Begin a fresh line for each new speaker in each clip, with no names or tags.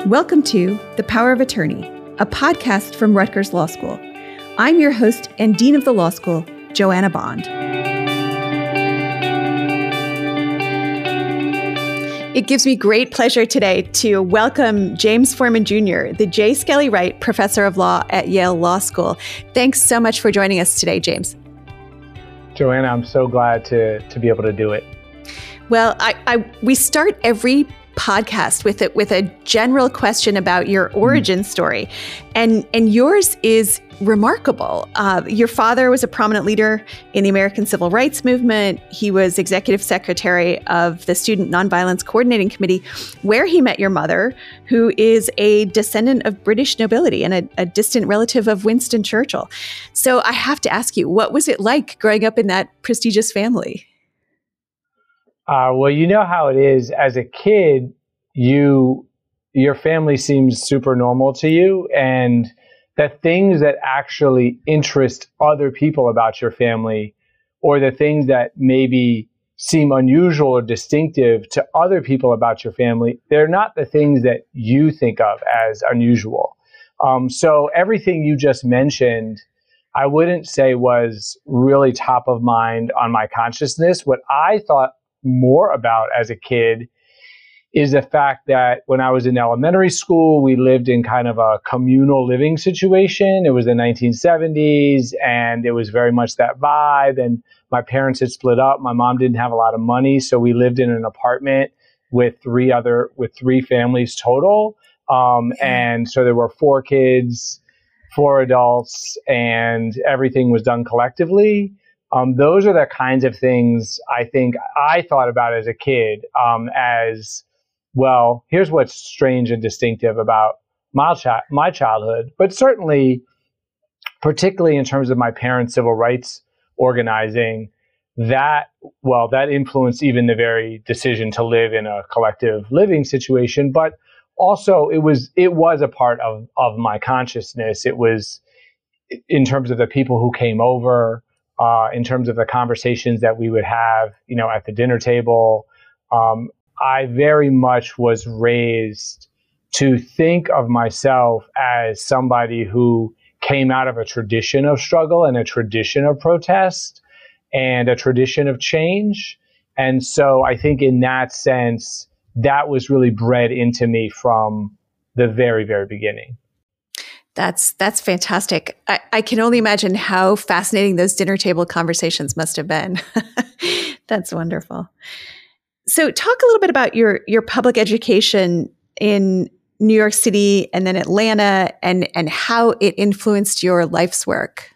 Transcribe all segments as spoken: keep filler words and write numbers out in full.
Welcome to The Power of Attorney, a podcast from Rutgers Law School. I'm your host and Dean of the Law School, Joanna Bond. It gives me great pleasure today to welcome James Forman Junior, the J. Skelly Wright Professor of Law at Yale Law School. Thanks so much for joining us today, James.
Joanna, I'm so glad to, to be able to do it.
Well, I, I we start every podcast with it with a general question about your origin story, and and yours is remarkable. Uh, your father was a prominent leader in the American Civil Rights Movement. He was executive secretary of the Student Nonviolence Coordinating Committee, where he met your mother, who is a descendant of British nobility and a, a distant relative of Winston Churchill. So I have to ask you, what was it like growing up in that prestigious family?
Uh, well, you know how it is. As a kid, you your family seems super normal to you, and the things that actually interest other people about your family, or the things that maybe seem unusual or distinctive to other people about your family, they're not the things that you think of as unusual. Um, so everything you just mentioned, I wouldn't say was really top of mind on my consciousness. What I thought more about as a kid is the fact that when I was in elementary school, we lived in kind of a communal living situation. It was the nineteen seventies, and it was very much that vibe. And my parents had split up. My mom didn't have a lot of money, so we lived in an apartment with three other with three families total. Um, and so there were four kids, four adults, and everything was done collectively. Um, those are the kinds of things I think I thought about as a kid, um, as, well, here's what's strange and distinctive about my, chi- my childhood, but certainly, particularly in terms of my parents' civil rights organizing, that, well, that influenced even the very decision to live in a collective living situation, but also it was, it was a part of, of my consciousness. It was in terms of the people who came over, Uh, in terms of the conversations that we would have, you know, at the dinner table. Um, I very much was raised to think of myself as somebody who came out of a tradition of struggle and a tradition of protest and a tradition of change. And so I think in that sense, that was really bred into me from the very, very beginning.
That's that's fantastic. I, I can only imagine how fascinating those dinner table conversations must have been. That's wonderful. So talk a little bit about your your public education in New York City and then Atlanta, and, and how it influenced your life's work.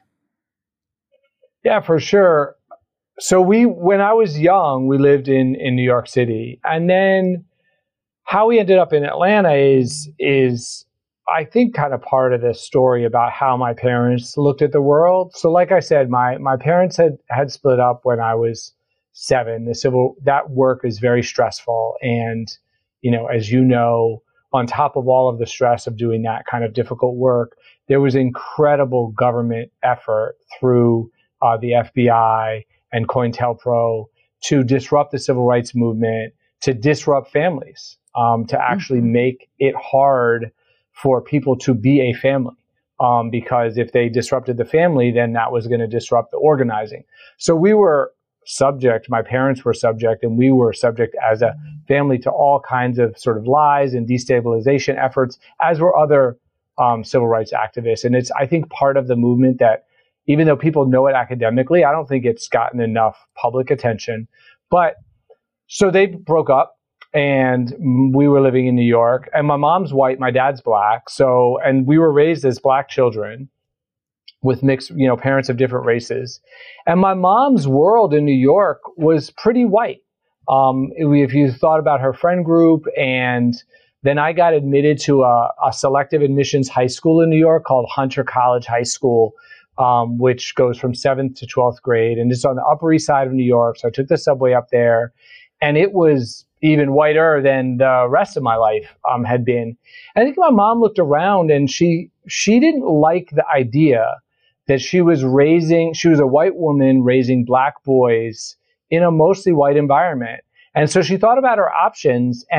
Yeah, for sure. So we, when I was young, we lived in, in New York City. And then how we ended up in Atlanta is is I think kind of part of this story about how my parents looked at the world. So like I said, my, my parents had, had split up when I was seven. The civil, that work is very stressful. And, you know, as you know, on top of all of the stress of doing that kind of difficult work, there was incredible government effort through uh, the F B I and COINTELPRO to disrupt the civil rights movement, to disrupt families, um, to actually mm-hmm. make it hard for people to be a family, um, because if they disrupted the family, then that was going to disrupt the organizing. So we were subject, my parents were subject, and we were subject as a family to all kinds of sort of lies and destabilization efforts, as were other um, civil rights activists. And it's, I think, part of the movement that, even though people know it academically, I don't think it's gotten enough public attention. But so they broke up. And we were living in New York, and my mom's white, my dad's black. So, and we were raised as black children with mixed, you know, parents of different races. And my mom's world in New York was pretty white. Um, if you thought about her friend group, and then I got admitted to a, a selective admissions high school in New York called Hunter College High School, um, which goes from seventh to twelfth grade. And it's on the Upper East Side of New York. So I took the subway up there, and it was even whiter than the rest of my life um, had been. I think my mom looked around, and she she didn't like the idea that she was raising, she was a white woman raising black boys in a mostly white environment. And so she thought about her options, and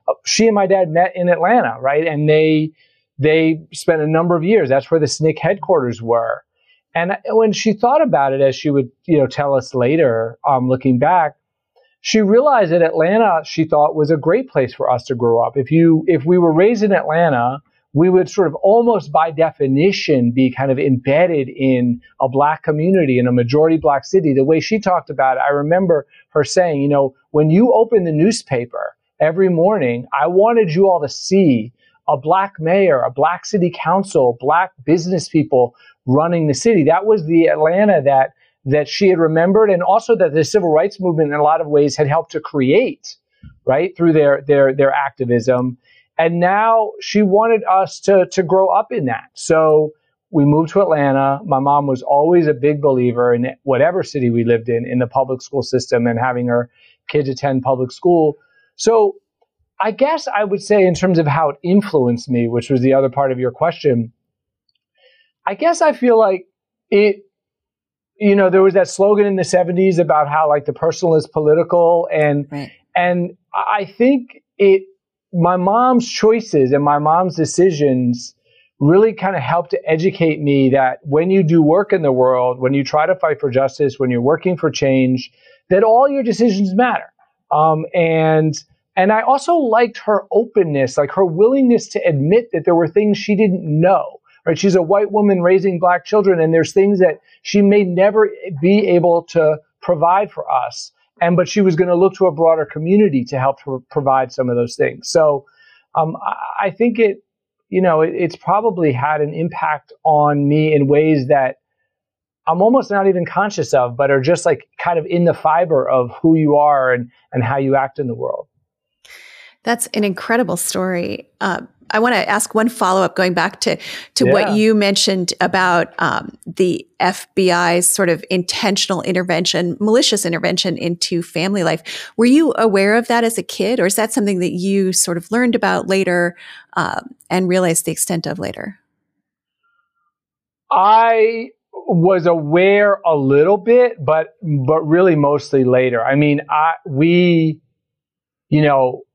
uh, she and my dad met in Atlanta, right? And they they spent a number of years. That's where the S N C C headquarters were. And when she thought about it, as she would, you know, tell us later, um, looking back, she realized that Atlanta, she thought, was a great place for us to grow up. If you, if we were raised in Atlanta, we would sort of almost by definition be kind of embedded in a Black community, in a majority Black city. The way she talked about it, I remember her saying, you know, when you open the newspaper every morning, I wanted you all to see a Black mayor, a Black city council, Black business people running the city. That was the Atlanta that that she had remembered, and also that the civil rights movement in a lot of ways had helped to create, right, through their their their activism. And now she wanted us to to grow up in that. So we moved to Atlanta. My mom was always a big believer in whatever city we lived in, in the public school system and having her kids attend public school. So I guess I would say, in terms of how it influenced me, which was the other part of your question, I guess I feel like it, you know, there was that slogan in the seventies about how like the personal is political. And, right. and I think it, my mom's choices and my mom's decisions really kind of helped to educate me that when you do work in the world, when you try to fight for justice, when you're working for change, that all your decisions matter. Um, and, and I also liked her openness, like her willingness to admit that there were things she didn't know. Right? She's a white woman raising Black children, and there's things that she may never be able to provide for us. And but she was going to look to a broader community to help her provide some of those things. So um, I think it, you know, it, it's probably had an impact on me in ways that I'm almost not even conscious of, but are just like kind of in the fiber of who you are and, and how you act in the world.
That's an incredible story. Uh, I want to ask one follow-up going back to, to
yeah.
what you mentioned about um, the F B I's sort of intentional intervention, malicious intervention into family life. Were you aware of that as a kid, or is that something that you sort of learned about later um, and realized the extent of later?
I was aware a little bit, but but really mostly later. I mean, I we, you know,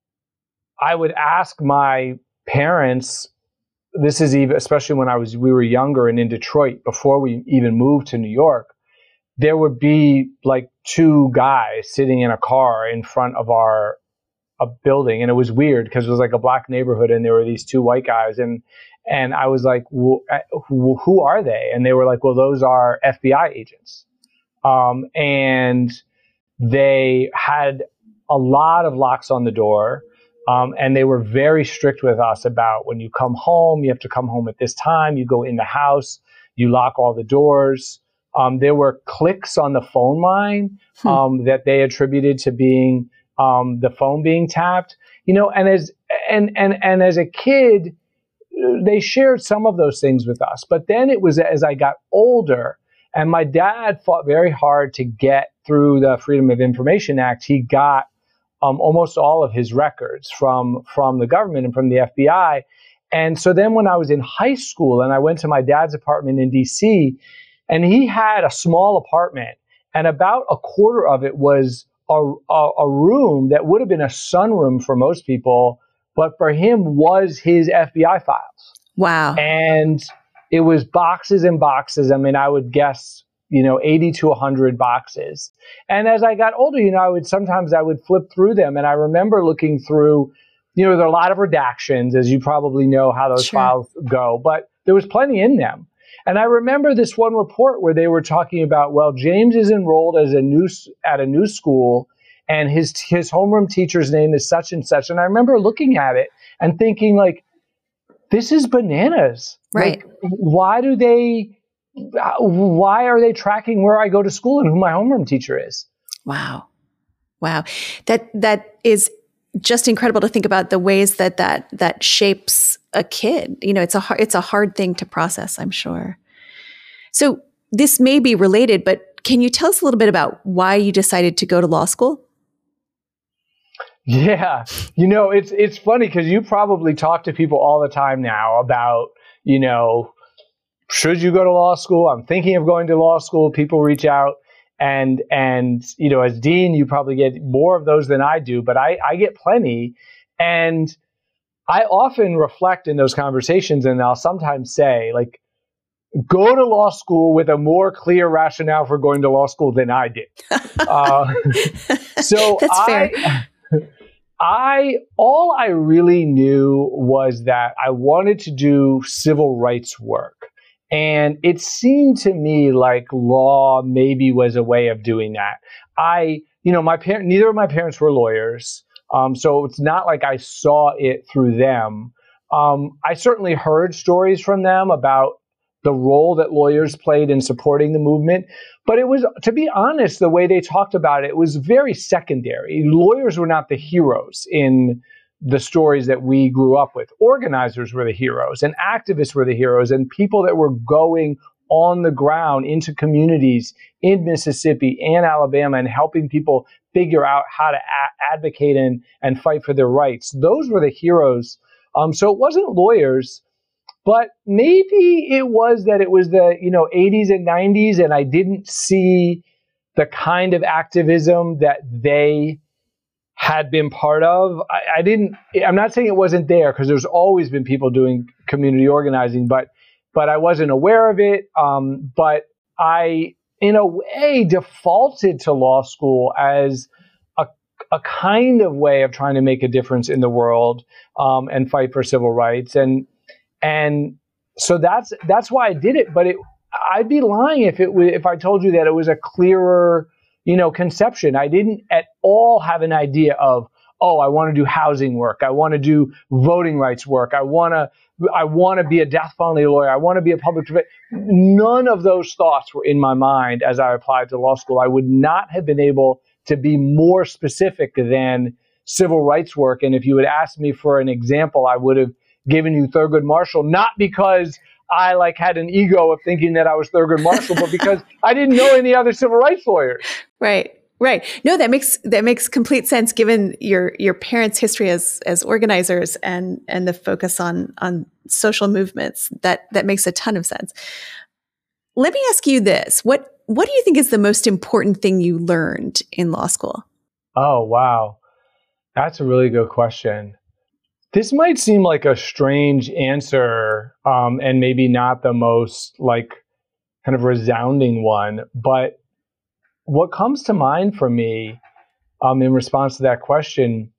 I would ask my parents, this is even, especially when I was, we were younger and in Detroit, before we even moved to New York, there would be like two guys sitting in a car in front of our a building. And it was weird because it was like a Black neighborhood and there were these two white guys. And, and I was like, well, who, who are they? And they were like, well, those are F B I agents. Um, and they had a lot of locks on the door. Um, and they were very strict with us about when you come home, you have to come home at this time. You go in the house, you lock all the doors. Um, there were clicks on the phone line um, hmm. that they attributed to being um, the phone being tapped. You know, and as and and and as a kid, they shared some of those things with us. But then it was as I got older, and my dad fought very hard to get through the Freedom of Information Act. He got Um, almost all of his records from from the government and from the F B I. And so then when I was in high school and I went to my dad's apartment in D C, and he had a small apartment, and about a quarter of it was a, a, a room that would have been a sunroom for most people, but for him was his F B I files.
Wow.
And it was boxes and boxes. I mean, I would guess, you know, eighty to one hundred boxes. And as I got older, you know, I would sometimes I would flip through them. And I remember looking through, you know, there are a lot of redactions, as you probably know how those sure. files go, but there was plenty in them. And I remember this one report where they were talking about, well, James is enrolled as a new, at a new school, and his, his homeroom teacher's name is such and such. And I remember looking at it and thinking, like, this is bananas.
Right.
Like, why do they... Why are they tracking where I go to school and who my homeroom teacher is?
Wow. Wow. That, that is just incredible to think about the ways that that, that shapes a kid. You know, it's a hard, it's a hard thing to process, I'm sure. So this may be related, but can you tell us a little bit about why you decided to go to law school?
Yeah. You know, it's, it's funny because you probably talk to people all the time now about, you know, should you go to law school? I'm thinking of going to law school. People reach out, and, and, you know, as dean, you probably get more of those than I do, but I, I get plenty. And I often reflect in those conversations, and I'll sometimes say, like, go to law school with a more clear rationale for going to law school than I did. Uh, so
That's fair.
I, I, all I really knew was that I wanted to do civil rights work. And it seemed to me like law maybe was a way of doing that. I, you know, my parent, neither of my parents were lawyers. Um, so it's not like I saw it through them. Um, I certainly heard stories from them about the role that lawyers played in supporting the movement. But it was, to be honest, the way they talked about it was very secondary. Lawyers were not the heroes in the stories that we grew up with. Organizers were the heroes, and activists were the heroes, and people that were going on the ground into communities in Mississippi and Alabama and helping people figure out how to a- advocate and, and fight for their rights. Those were the heroes. Um, so it wasn't lawyers. But maybe it was that it was the, you know, eighties and nineties, and I didn't see the kind of activism that they had been part of. I, I didn't, I'm not saying it wasn't there, because there's always been people doing community organizing, but but I wasn't aware of it. Um, but I, in a way, defaulted to law school as a, a kind of way of trying to make a difference in the world um, and fight for civil rights. And And so that's that's why I did it. But it, I'd be lying if it was, if I told you that it was a clearer, you know, conception. I didn't at all have an idea of, oh, I want to do housing work. I want to do voting rights work. I want to I want to be a death penalty lawyer. I want to be a public defender. None of those thoughts were in my mind as I applied to law school. I would not have been able to be more specific than civil rights work. And if you had asked me for an example, I would have given you Thurgood Marshall, not because I like had an ego of thinking that I was Thurgood Marshall, but because I didn't know any other civil rights lawyers.
Right. Right. No, that makes that makes complete sense given your your parents' history as as organizers and and the focus on on social movements. That that makes a ton of sense. Let me ask you this. What what do you think is the most important thing you learned in law school?
Oh, wow. That's a really good question. This might seem like a strange answer, um, and maybe not the most like kind of resounding one, but what comes to mind for me um, in response to that question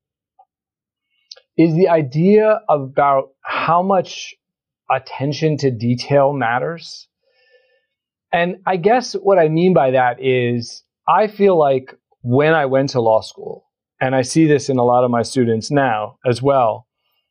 is the idea about how much attention to detail matters. And I guess what I mean by that is I feel like when I went to law school, and I see this in a lot of my students now as well,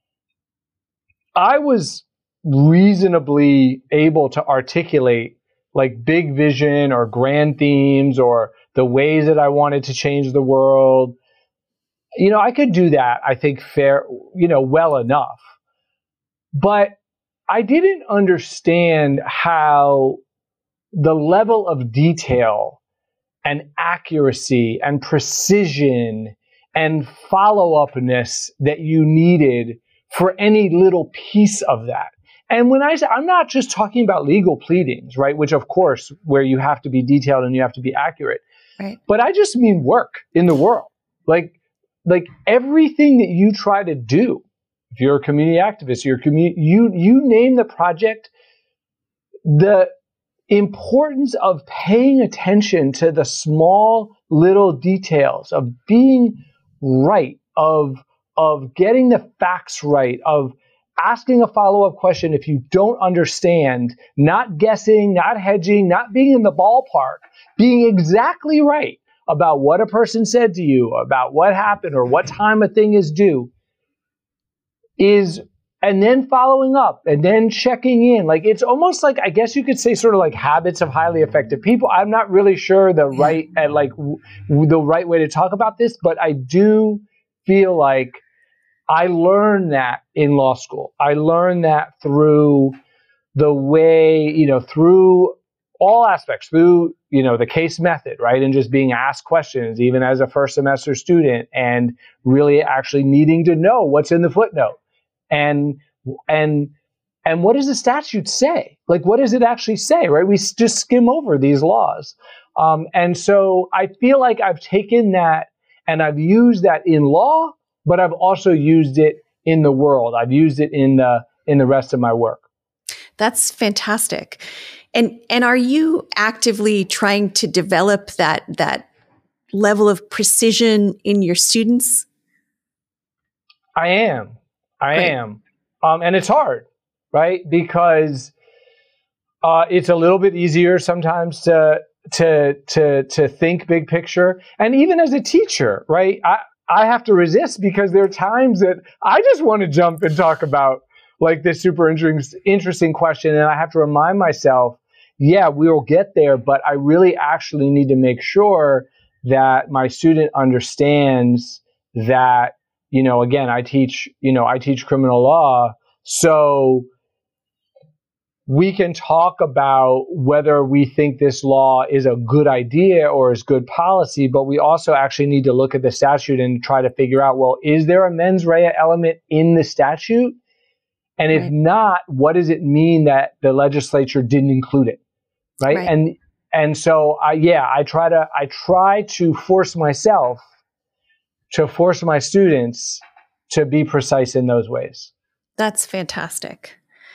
I was reasonably able to articulate like big vision or grand themes or the ways that I wanted to change the world. You know, I could do that, I think, fair, you know, well enough. But I didn't understand how the level of detail and accuracy and precision and follow-upness that you needed for any little piece of that. And when I say, I'm not just talking about legal pleadings, right? Which of course, where you have to be detailed and you have to be accurate.
Right.
But I just mean work in the world. Like, like everything that you try to do, if you're a community activist, you're a community, you, you name the project, the importance of paying attention to the small little details, of being right, of, of getting the facts right, of asking a follow-up question if you don't understand, not guessing, not hedging, not being in the ballpark, being exactly right about what a person said to you, about what happened or what time a thing is due, is, and then following up and then checking in. Like, it's almost like, I guess you could say sort of like habits of highly effective people. I'm not really sure the right, and like w- the right way to talk about this, but I do feel like I learned that in law school. I learned that through the way, you know, through all aspects, through, you know, the case method, right? And just being asked questions, even as a first semester student, and really actually needing to know what's in the footnote. And, and, and what does the statute say? Like, what does it actually say, right? We just skim over these laws. Um, and so I feel like I've taken that and I've used that in law, but I've also used it in the world. I've used it in the in the rest of my work.
That's fantastic. And and are you actively trying to develop that that level of precision in your students?
I am. I
Great.
am. Um, and it's hard, right? Because uh, it's a little bit easier sometimes to to to to think big picture. And even as a teacher, right? I, I have to resist because there are times that I just want to jump and talk about like this super interesting interesting question. And I have to remind myself, yeah, we will get there, but I really actually need to make sure that my student understands that, you know, again, I teach, you know, I teach criminal law. So we can talk about whether we think this law is a good idea or is good policy, but we also actually need to look at the statute and try to figure out, well, is there a mens rea element in the statute? And if
Right.
not, what does it mean that the legislature didn't include it? Right.
Right.
And, and so I, yeah, I try to, I try to force myself to force my students to be precise in those ways.
That's fantastic.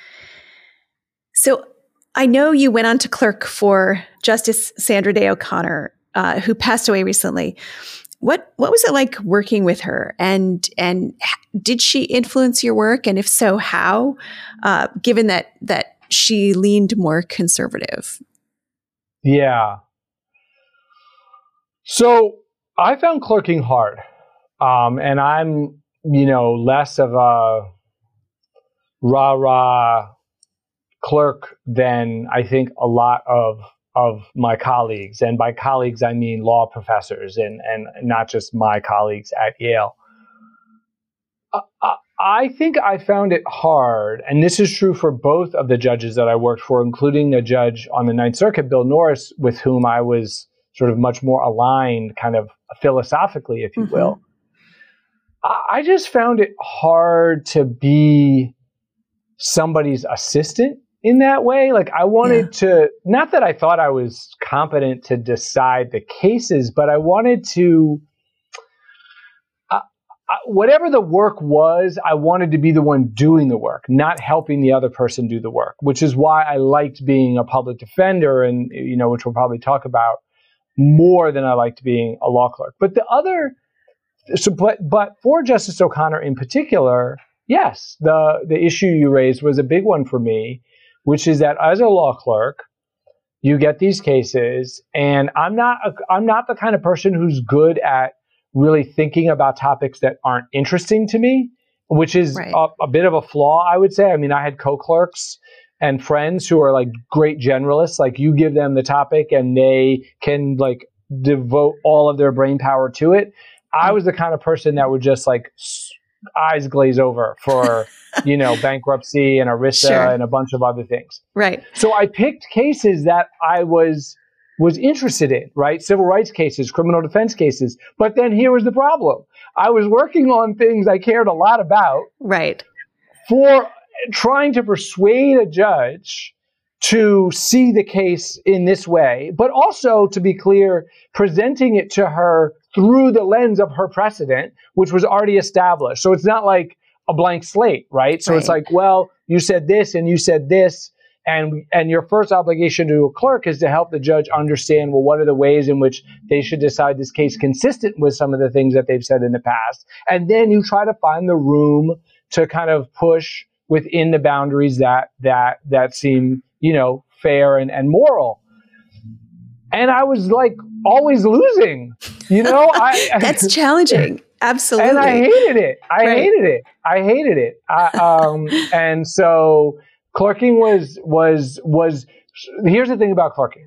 So I know you went on to clerk for Justice Sandra Day O'Connor, uh, who passed away recently. What what was it like working with her, and and did she influence your work? And if so, how? Uh, given that that she leaned more conservative.
Yeah. So I found clerking hard, um, and I'm you know less of a rah rah clerk than I think a lot of of my colleagues. And by colleagues, I mean law professors and, and not just my colleagues at Yale. I, I think I found it hard, and this is true for both of the judges that I worked for, including the judge on the Ninth Circuit, Bill Norris, with whom I was sort of much more aligned kind of philosophically, if you
Mm-hmm.
will. I, I just found it hard to be somebody's assistant in that way. Like I wanted yeah. to, not that I thought I was competent to decide the cases, but I wanted to, uh, uh, whatever the work was, I wanted to be the one doing the work, not helping the other person do the work, which is why I liked being a public defender and, you know, which we'll probably talk about more than I liked being a law clerk. But the other, so, but, but for Justice O'Connor in particular, yes, the, the issue you raised was a big one for me, which is that as a law clerk, you get these cases, and I'm not a, I'm not the kind of person who's good at really thinking about topics that aren't interesting to me, which is
Right.
a, a bit of a flaw, I would say. I mean, I had co-clerks and friends who are like great generalists. Like you give them the topic and they can like devote all of their brain power to it. I was the kind of person that would just like eyes glaze over for, you know, bankruptcy and ERISA
Sure.
and a bunch of other things.
Right.
So I picked cases that I was was interested in, right? Civil rights cases, criminal defense cases. But then here was the problem. I was working on things I cared a lot about.
Right.
For trying to persuade a judge to see the case in this way, but also, to be clear, presenting it to her through the lens of her precedent, which was already established. So it's not like a blank slate, right? So
Right.
it's like, well, you said this and you said this, and and your first obligation to a clerk is to help the judge understand, well, what are the ways in which they should decide this case consistent with some of the things that they've said in the past. And then you try to find the room to kind of push within the boundaries that that that seem, you know, fair and, and moral. And I was like always losing, you know. I,
That's challenging. Absolutely.
And I hated it. I
Right.
hated it. I hated it. I, um, and so clerking was was was. Here's the thing about clerking.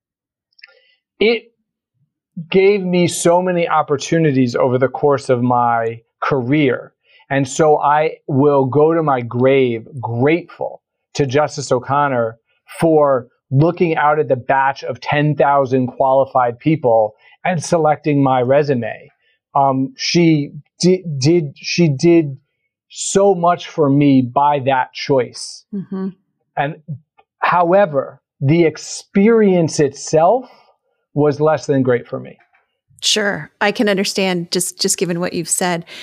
It gave me so many opportunities over the course of my career. And so I will go to my grave grateful to Justice O'Connor for looking out at the batch of ten thousand qualified people and selecting my resume. Um, she did, did, she did so much for me by that choice.
Mm-hmm.
And however, the experience itself was less than great for me.
Sure. I can understand just, just given what you've said.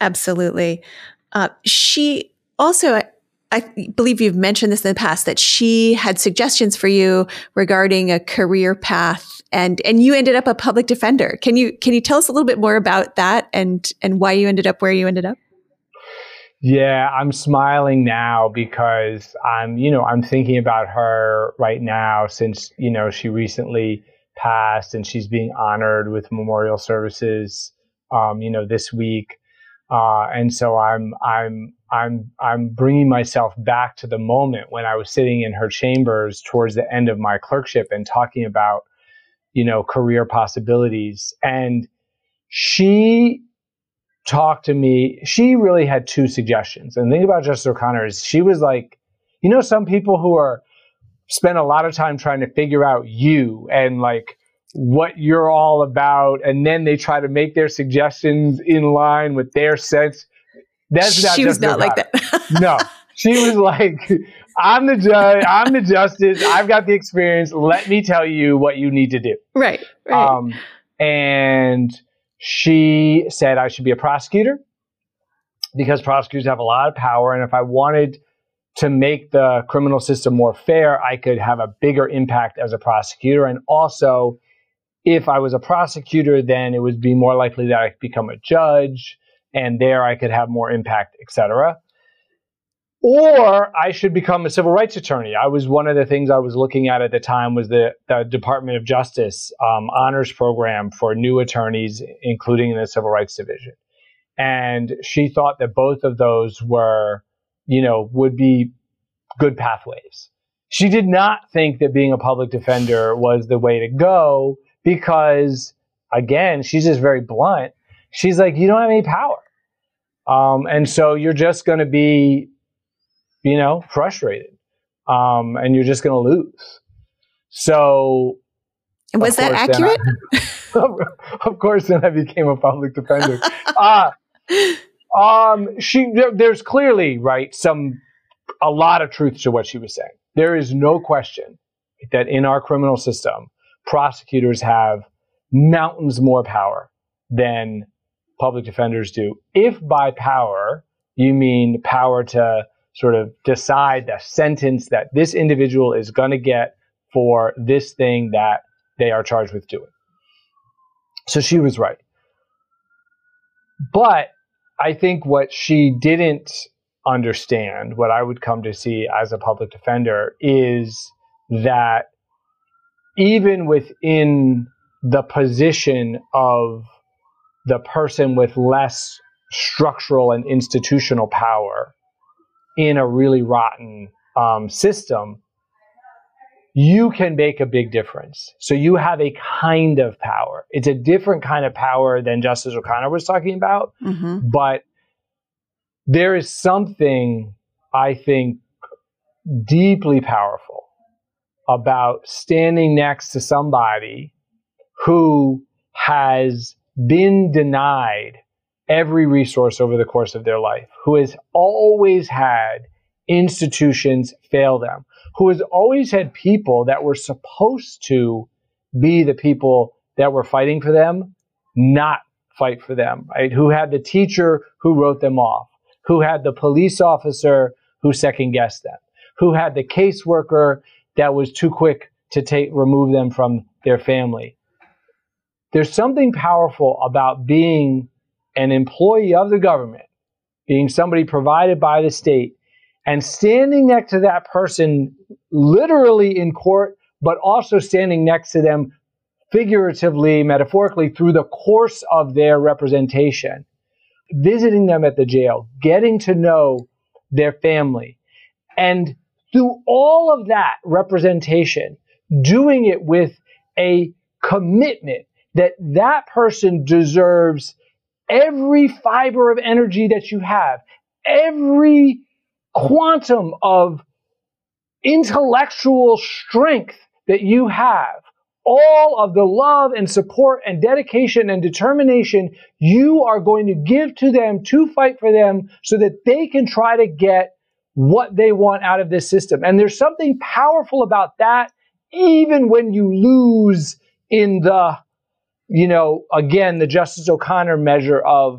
Absolutely. Uh, she also, I, I believe you've mentioned this in the past, that she had suggestions for you regarding a career path, and and you ended up a public defender. Can you can you tell us a little bit more about that and and why you ended up where you ended up?
Yeah, I'm smiling now because I'm, you know, I'm thinking about her right now since, you know, she recently passed and she's being honored with memorial services, um, you know, this week. Uh, and so I'm, I'm, I'm, I'm bringing myself back to the moment when I was sitting in her chambers towards the end of my clerkship and talking about, you know, career possibilities. And she talked to me. She really had two suggestions. And the thing about Justice O'Connor is she was like, you know, some people who are spend a lot of time trying to figure out you and like what you're all about, and then they try to make their suggestions in line with their sense. That's not
she was
Justice
not
O'Connor.
like that.
No, she was like, I'm the judge, I'm the justice, I've got the experience. Let me tell you what you need to do.
Right, right.
Um, and she said I should be a prosecutor because prosecutors have a lot of power. And if I wanted to make the criminal system more fair, I could have a bigger impact as a prosecutor. And also, if I was a prosecutor, then it would be more likely that I could become a judge, and there I could have more impact, et cetera. Or I should become a civil rights attorney. I was one of the things I was looking at at the time was the, the Department of Justice um, honors program for new attorneys, including in the Civil Rights Division. And she thought that both of those were, you know, would be good pathways. She did not think that being a public defender was the way to go because, again, she's just very blunt. She's like, you don't have any power. Um, and so you're just going to be, you know, frustrated, um, and you're just going to lose. So,
was that accurate?
I, of course, then I became a public defender. uh, um, she there, there's clearly right some a lot of truth to what she was saying. There is no question that in our criminal system, prosecutors have mountains more power than public defenders do. If by power you mean power to sort of decide the sentence that this individual is going to get for this thing that they are charged with doing. So she was right. But I think what she didn't understand, what I would come to see as a public defender, is that even within the position of the person with less structural and institutional power in a really rotten um, system, you can make a big difference. So you have a kind of power. It's a different kind of power than Justice O'Connor was talking about, mm-hmm. but there is something, I think, deeply powerful about standing next to somebody who has been denied every resource over the course of their life, who has always had institutions fail them, who has always had people that were supposed to be the people that were fighting for them not fight for them, right? Who had the teacher who wrote them off, who had the police officer who second-guessed them, who had the caseworker that was too quick to take remove them from their family. There's something powerful about being an employee of the government, being somebody provided by the state, and standing next to that person literally in court, but also standing next to them figuratively, metaphorically, through the course of their representation, visiting them at the jail, getting to know their family, and through all of that representation, doing it with a commitment that that person deserves every fiber of energy that you have, every quantum of intellectual strength that you have, all of the love and support and dedication and determination you are going to give to them to fight for them so that they can try to get what they want out of this system. And there's something powerful about that, even when you lose in the, you know, again, the Justice O'Connor measure of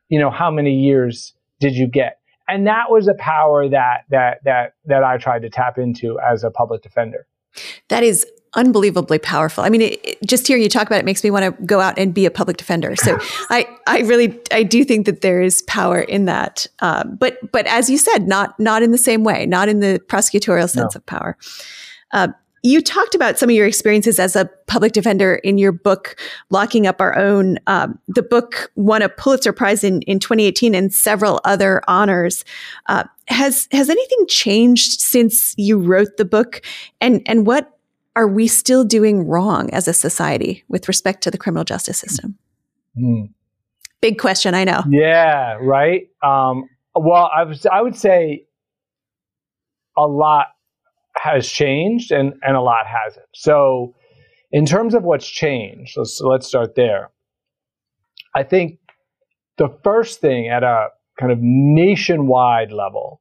you know, how many years did you get? And that was a power that that that that I tried to tap into as a public defender.
That is unbelievably powerful. I mean, it, it, just hearing you talk about it makes me want to go out and be a public defender. So I, I really, I do think that there is power in that. Um, but, but as you said, not, not in the same way, not in the prosecutorial sense no. of power. Uh, you talked about some of your experiences as a public defender in your book, Locking Up Our Own. Um, the book won a Pulitzer Prize in, in twenty eighteen and several other honors. Uh, has, has anything changed since you wrote the book? And, and what are we still doing wrong as a society with respect to the criminal justice system? Mm. Big question, I know.
Yeah, right. Um, well, I, was, I would say a lot has changed and, and a lot hasn't. So in terms of what's changed, let's, let's start there. I think the first thing at a kind of nationwide level,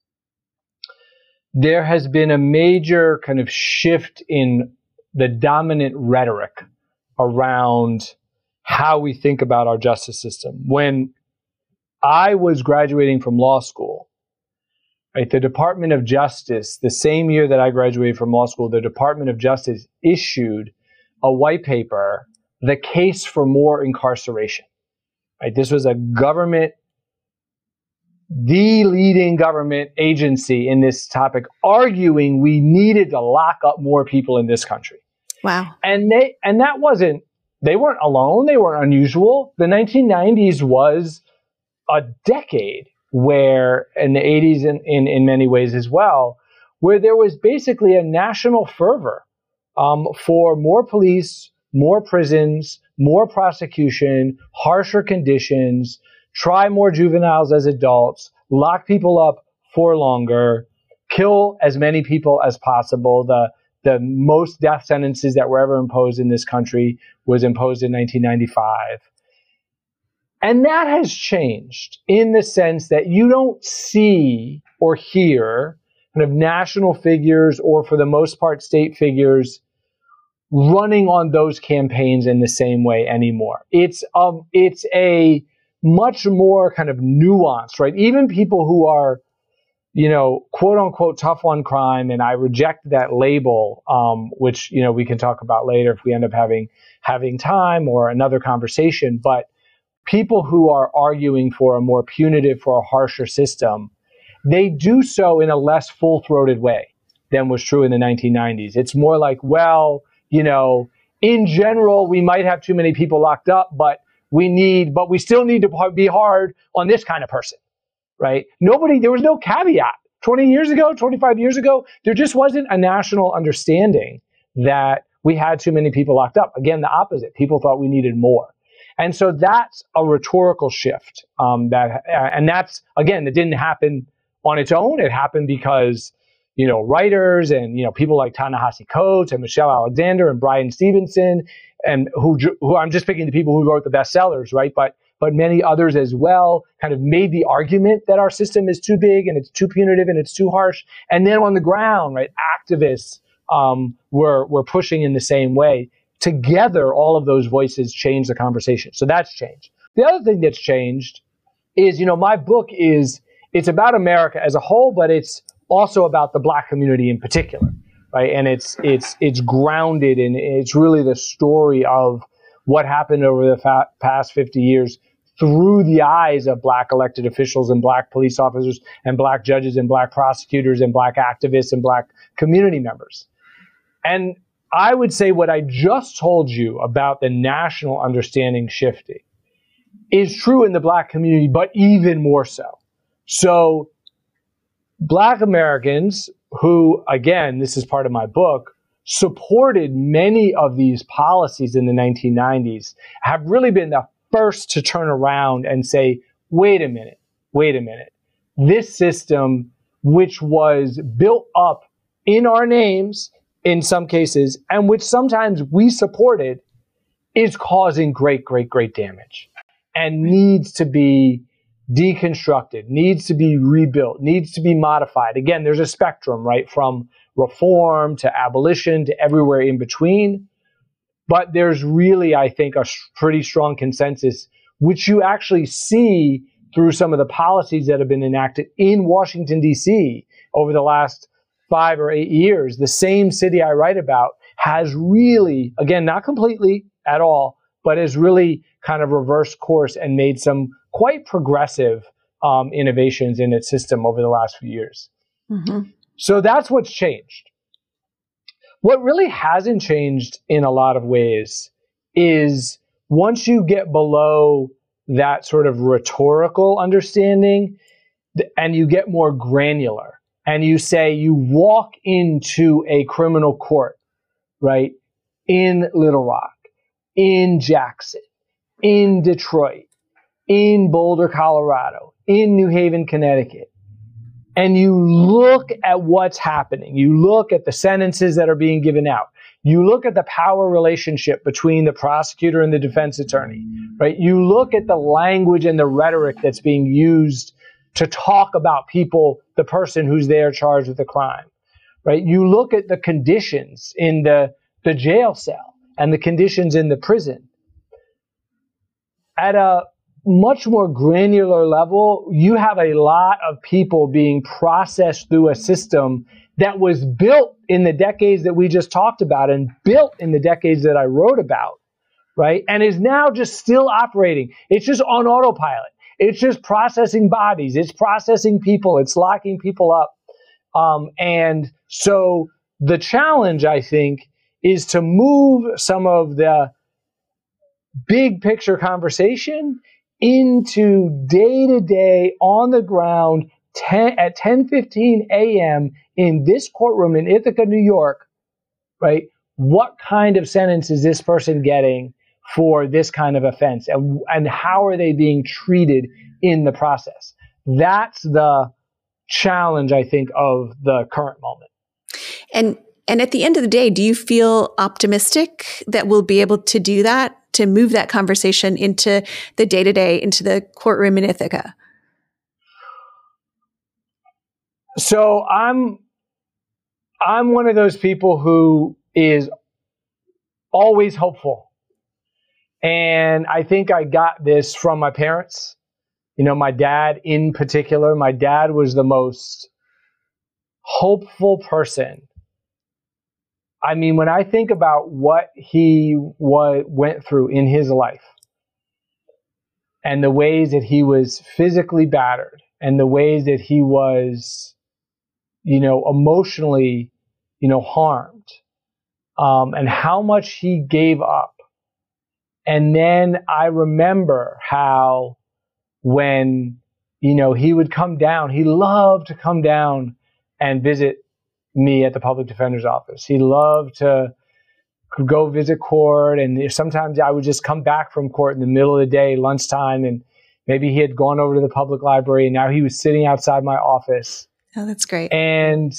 there has been a major kind of shift in the dominant rhetoric around how we think about our justice system. When I was graduating from law school, right, the Department of Justice, the same year that I graduated from law school, the Department of Justice issued a white paper, The Case for More Incarceration. Right, this was a government the leading government agency in this topic, arguing we needed to lock up more people in this country.
Wow.
And they and that wasn't, they weren't alone, they weren't unusual. The nineteen nineties was a decade where, in the eighties in, in, in many ways as well, where there was basically a national fervor um, for more police, more prisons, more prosecution, harsher conditions, try more juveniles as adults, lock people up for longer, kill as many people as possible. The, the most death sentences that were ever imposed in this country was imposed in nineteen ninety-five. And that has changed in the sense that you don't see or hear kind of national figures, or for the most part state figures, running on those campaigns in the same way anymore. It's um, it's a much more kind of nuanced, right? Even people who are, you know, quote unquote tough on crime, and I reject that label, um, which, you know, we can talk about later if we end up having having time or another conversation. But people who are arguing for a more punitive, for a harsher system, they do so in a less full-throated way than was true in the nineteen nineties. It's more like, well, you know, in general, we might have too many people locked up, but we need, but we still need to be hard on this kind of person, right? Nobody, there was no caveat. twenty years ago, twenty-five years ago, there just wasn't a national understanding that we had too many people locked up. Again, the opposite. People thought we needed more. And so that's a rhetorical shift. Um, that, uh, and that's, again, that didn't happen on its own. It happened because, you know, writers and, you know, people like Ta-Nehisi Coates and Michelle Alexander and Bryan Stevenson, and who, who I'm just picking the people who wrote the bestsellers, right? But, but many others as well kind of made the argument that our system is too big and it's too punitive and it's too harsh. And then on the ground, right, activists um, were, were pushing in the same way. Together, all of those voices changed the conversation. So that's changed. The other thing that's changed is, you know, my book is, it's about America as a whole, but it's also about the Black community in particular, right? And it's it's it's grounded in, it's really the story of what happened over the fa- past fifty years through the eyes of Black elected officials and Black police officers and Black judges and Black prosecutors and Black activists and Black community members. And I would say what I just told you about the national understanding shifting is true in the Black community, but even more so. So Black Americans who, again, this is part of my book, supported many of these policies in the nineteen nineties have really been the first to turn around and say, wait a minute, wait a minute. This system, which was built up in our names in some cases, and which sometimes we supported, is causing great, great, great damage and needs to be deconstructed, needs to be rebuilt, needs to be modified. Again, there's a spectrum, right, from reform to abolition to everywhere in between. But there's really, I think, a pretty strong consensus which you actually see through some of the policies that have been enacted in Washington, D C over the last five or eight years. The same city I write about has really, again, not completely at all, but has really kind of reversed course and made some quite progressive um, innovations in its system over the last few years. Mm-hmm. So that's what's changed. What really hasn't changed in a lot of ways is once you get below that sort of rhetorical understanding and you get more granular and you say you walk into a criminal court, right, in Little Rock, in Jackson, in Detroit, in Boulder, Colorado, in New Haven, Connecticut, and you look at what's happening, you look at the sentences that are being given out, you look at the power relationship between the prosecutor and the defense attorney, right? You look at the language and the rhetoric that's being used to talk about people, the person who's there charged with the crime, right? You look at the conditions in the, the jail cell and the conditions in the prison. At a much more granular level, you have a lot of people being processed through a system that was built in the decades that we just talked about and built in the decades that I wrote about, right? And is now just still operating. It's just on autopilot. It's just processing bodies. It's processing people. It's locking people up. Um, and so the challenge, I think, is to move some of the big picture conversation into day-to-day, on the ground, ten, at ten fifteen a.m. in this courtroom in Ithaca, New York, right? What kind of sentence is this person getting for this kind of offense? And, and how are they being treated in the process? That's the challenge, I think, of the current moment.
And and at the end of the day, do you feel optimistic that we'll be able to do that, to move that conversation into the day-to-day, into the courtroom in Ithaca?
So I'm I'm one of those people who is always hopeful. And I think I got this from my parents. You know, my dad in particular, my dad was the most hopeful person. I mean, when I think about what he wa- went through in his life and the ways that he was physically battered and the ways that he was, you know, emotionally, you know, harmed, um, and how much he gave up. And then I remember how when, you know, he would come down, he loved to come down and visit me at the public defender's office. He loved to go visit court, and sometimes I would just come back from court in the middle of the day, lunchtime, and maybe he had gone over to the public library and now he was sitting outside my office.
Oh, that's great.
And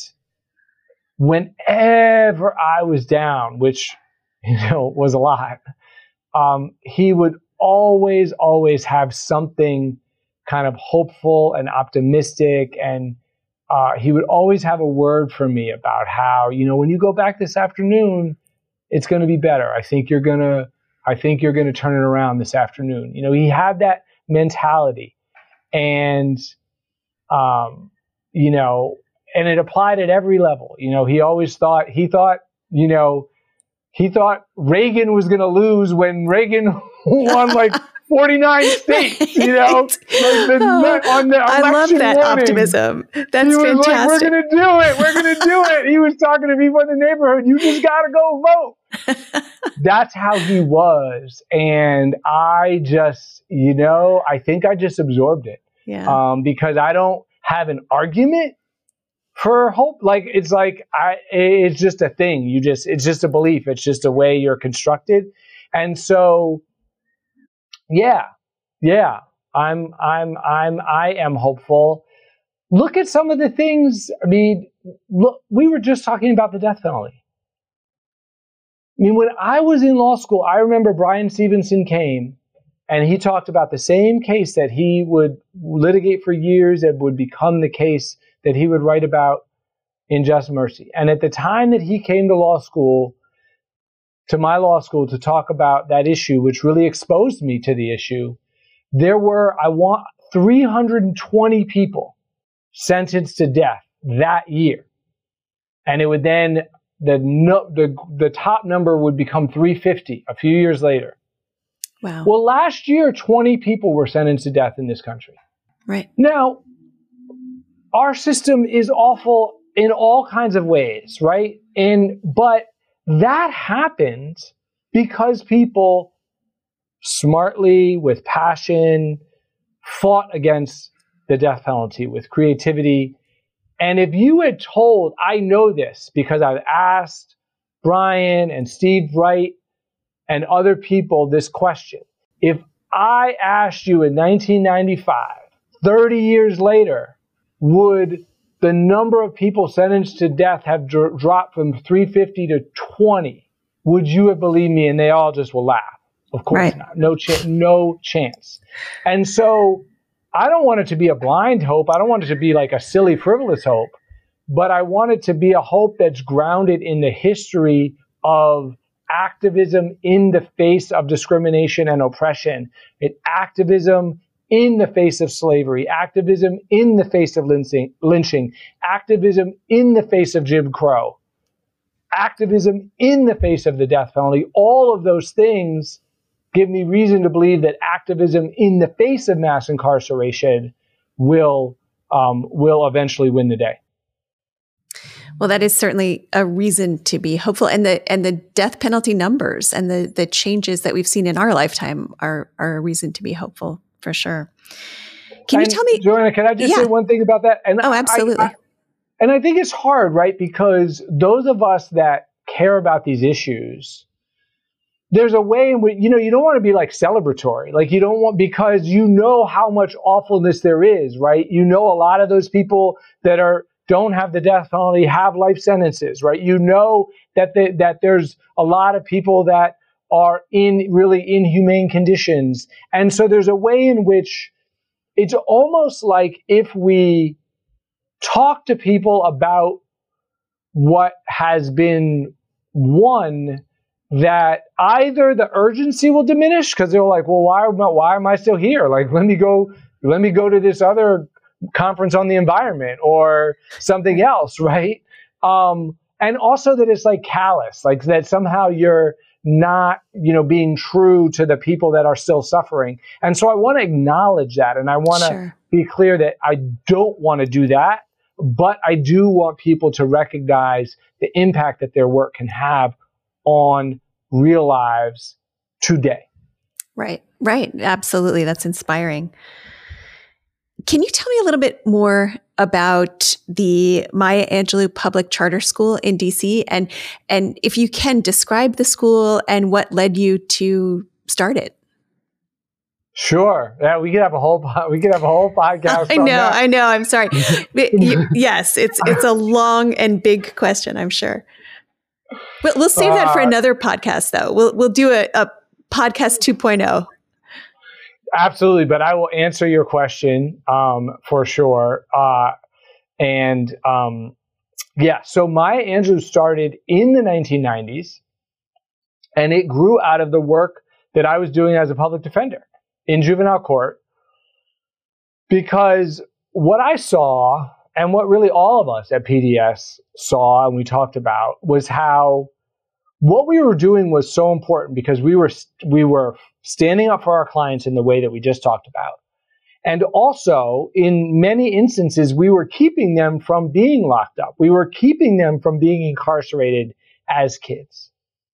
whenever I was down, which, you know, was a lot, um, he would always, always have something kind of hopeful and optimistic, and Uh, he would always have a word for me about how, you know, when you go back this afternoon, it's going to be better. I think you're going to, I think you're going to turn it around this afternoon. You know, he had that mentality, and, um, you know, and it applied at every level. You know, he always thought, he thought, you know, he thought Reagan was going to lose when Reagan won like forty-nine states, you know, like the,
oh,
on the election
I love that
morning,
optimism. That's
he was
fantastic.
Like, we're going to do it. We're going to do it. He was talking to people in the neighborhood. You just got to go vote. That's how he was. And I just, you know, I think I just absorbed it.
Yeah.
Um, because I don't have an argument for hope. Like, it's like, I, it's just a thing. You just, it's just a belief. It's just a way you're constructed. And so, yeah, yeah, I'm, I'm, I'm, I am hopeful. Look at some of the things. I mean, look, we were just talking about the death penalty. I mean, when I was in law school, I remember Brian Stevenson came and he talked about the same case that he would litigate for years and would become the case that he would write about in Just Mercy. And at the time that he came to law school, to my law school, to talk about that issue, which really exposed me to the issue, there were, I want, three hundred twenty people sentenced to death that year. And it would then, the, no, the, the top number would become three hundred fifty a few years later.
Wow.
Well, last year, twenty people were sentenced to death in this country.
Right.
Now, our system is awful in all kinds of ways, right? And, but that happened because people smartly, with passion, fought against the death penalty with creativity. And if you had told, I know this because I've asked Brian and Steve Wright and other people this question. If I asked you in nineteen ninety-five, thirty years later, would the number of people sentenced to death have dr- dropped from three hundred fifty to twenty? Would you have believed me? And they all just will laugh. Of course
right.
not. No, ch- no chance. And so I don't want it to be a blind hope. I don't want it to be like a silly, frivolous hope. But I want it to be a hope that's grounded in the history of activism in the face of discrimination and oppression, it, activism in the face of slavery, activism in the face of lynching, lynching, activism in the face of Jim Crow, activism in the face of the death penalty. All of those things give me reason to believe that activism in the face of mass incarceration will um, will eventually win the day.
Well, that is certainly a reason to be hopeful, and the and the death penalty numbers and the the changes that we've seen in our lifetime are are a reason to be hopeful for sure. Can
and
you tell me,
Joanna? Can I just
yeah.
say one thing about that? And
oh, absolutely.
I, I, and I think it's hard, right? Because those of us that care about these issues, there's a way in which, you know, you don't want to be like celebratory, like you don't want, because you know how much awfulness there is, right? You know, a lot of those people that are don't have the death penalty have life sentences, right? You know that the, that there's a lot of people that are in really inhumane conditions. And so there's a way in which it's almost like if we talk to people about what has been won, that either the urgency will diminish because they're like, well, why, why am I still here? Like, let me go, let me go to this other conference on the environment or something else, right? Um, and also that it's like callous, like that somehow you're not, you know, being true to the people that are still suffering. And so I want to acknowledge that. And I want to
Sure.
be clear that I don't want to do that, but I do want people to recognize the impact that their work can have on real lives today.
Right, right. Absolutely. That's inspiring. Can you tell me a little bit more about the Maya Angelou Public Charter School in D C, and and if you can describe the school and what led you to start it?
Sure. Yeah, we could have a whole we could have a whole podcast.
I know,
on that.
I know. I'm sorry. Yes, it's it's a long and big question, I'm sure. But we'll save that for
Uh,
another podcast, though. We'll we'll do a, a podcast two point oh.
Absolutely, but I will answer your question um, for sure. Uh, and um, yeah, so Maya Angelou started in the nineteen nineties, and it grew out of the work that I was doing as a public defender in juvenile court. Because what I saw, and what really all of us at P D S saw and we talked about, was how what we were doing was so important because we were we were standing up for our clients in the way that we just talked about. And also, in many instances, we were keeping them from being locked up. We were keeping them from being incarcerated as kids.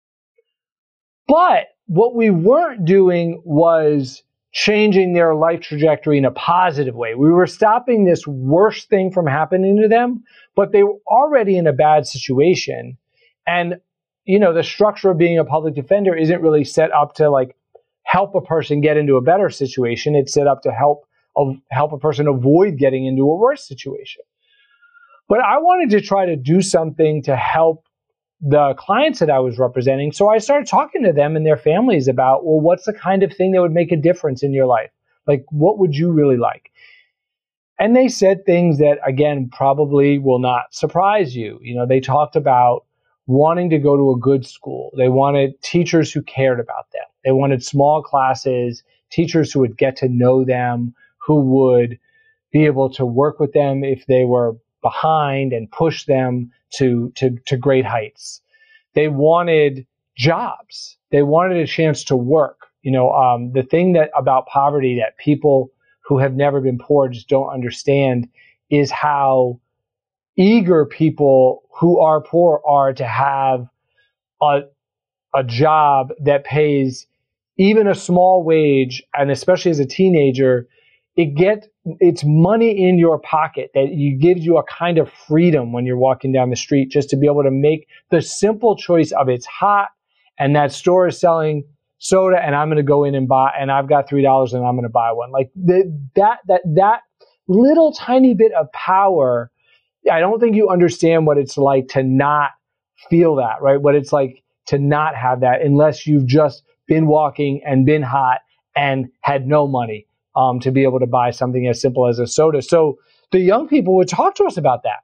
But what we weren't doing was changing their life trajectory in a positive way. We were stopping this worst thing from happening to them, but they were already in a bad situation. And, you know, the structure of being a public defender isn't really set up to like help a person get into a better situation. It's set up to help uh, help a person avoid getting into a worse situation. But I wanted to try to do something to help the clients that I was representing. So I started talking to them and their families about, well, what's the kind of thing that would make a difference in your life? Like, what would you really like? And they said things that, again, probably will not surprise you. You know, they talked about wanting to go to a good school. They wanted teachers who cared about them. They wanted small classes, teachers who would get to know them, who would be able to work with them if they were behind and push them to, to, to great heights. They wanted jobs. They wanted a chance to work. You know, um, the thing that about poverty that people who have never been poor just don't understand is how eager people who are poor are to have a, a job that pays even a small wage, and especially as a teenager, it get it's money in your pocket that you, gives you a kind of freedom when you're walking down the street, just to be able to make the simple choice of it's hot and that store is selling soda and I'm going to go in and buy, and I've got three dollars and I'm going to buy one. Like the, that, that, that little tiny bit of power. I don't think you understand what it's like to not feel that, right? What it's like to not have that unless you've just been walking and been hot and had no money um, to be able to buy something as simple as a soda. So the young people would talk to us about that.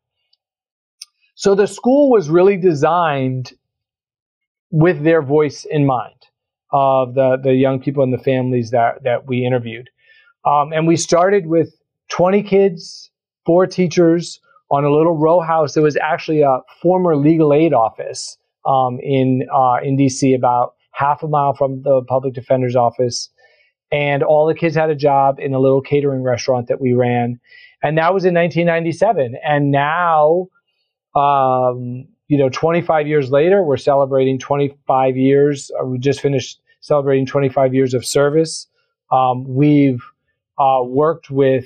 So the school was really designed with their voice in mind, of the, the young people and the families that, that we interviewed. Um, and we started with twenty kids, four teachers, on a little row house that was actually a former legal aid office um, in uh, in D C, about half a mile from the public defender's office. And all the kids had a job in a little catering restaurant that we ran. And that was in nineteen ninety-seven. And now, um, you know, twenty-five years later, we're celebrating twenty-five years. Uh, we just finished celebrating twenty-five years of service. Um, we've uh, worked with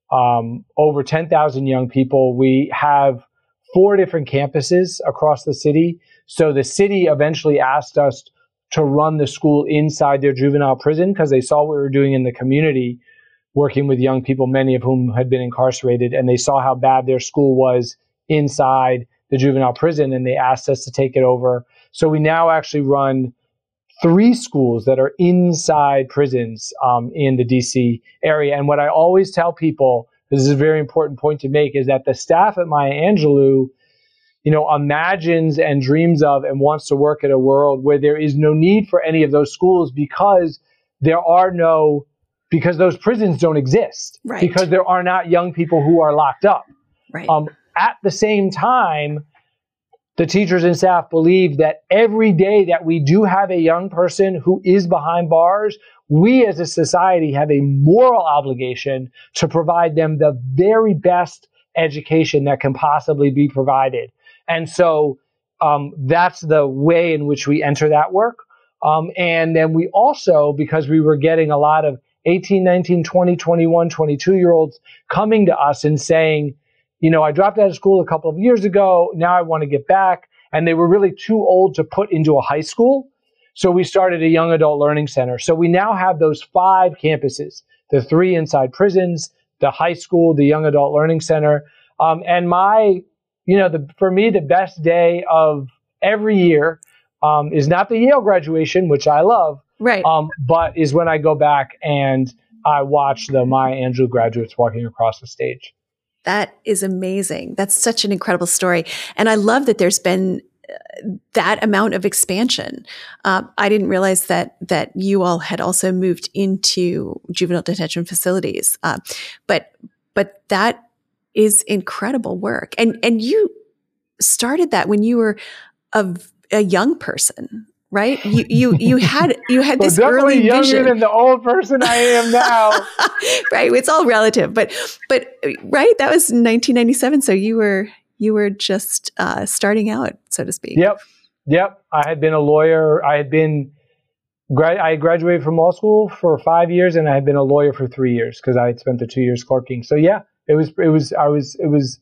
Um, over ten thousand young people. We have four different campuses across the city. So the city eventually asked us to run the school inside their juvenile prison because they saw what we were doing in the community, working with young people, many of whom had been incarcerated, and they saw how bad their school was inside the juvenile prison, and they asked us to take it over. So we now actually run three schools that are inside prisons um, in the D C area. And what I always tell people, this is a very important point to make, is that the staff at Maya Angelou, you know, imagines and dreams of and wants to work at a world where there is no need for any of those schools because there are no, because those prisons don't exist.
Right.
Because there are not young people who are locked up.
Right.
Um, at the same time, the teachers and staff believe that every day that we do have a young person who is behind bars, we as a society have a moral obligation to provide them the very best education that can possibly be provided. And so um, that's the way in which we enter that work. Um, and then we also, because we were getting a lot of eighteen, nineteen, twenty, twenty-one, twenty-two year olds coming to us and saying, you know, I dropped out of school a couple of years ago. Now I want to get back. And they were really too old to put into a high school. So we started a young adult learning center. So we now have those five campuses, the three inside prisons, the high school, the young adult learning center. Um, and my, you know, the, for me, the best day of every year um, is not the Yale graduation, which I love,
right?
Um, but is when I go back and I watch the Maya Angelou graduates walking across the stage.
That is amazing. That's such an incredible story. And I love that there's been uh, that amount of expansion. Uh, I didn't realize that that you all had also moved into juvenile detention facilities. Uh, but but that is incredible work. And and you started that when you were a, a young person. Right? You you you had you had
well,
this
definitely
early
younger
vision.
than the old person I am now.
Right. It's all relative. But but right, that was nineteen ninety-seven. So you were you were just uh, starting out, so to speak.
Yep. Yep. I had been a lawyer. I had been gra- I graduated from law school for five years, and I had been a lawyer for three years because I had spent the two years clerking. So yeah, it was it was I was it was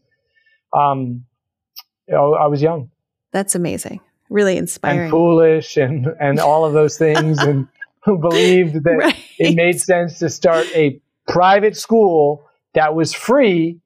um you know, I was young.
That's amazing. Really inspiring.
And foolish and, and all of those things, and who believed that
right.
it made sense to start a private school that was free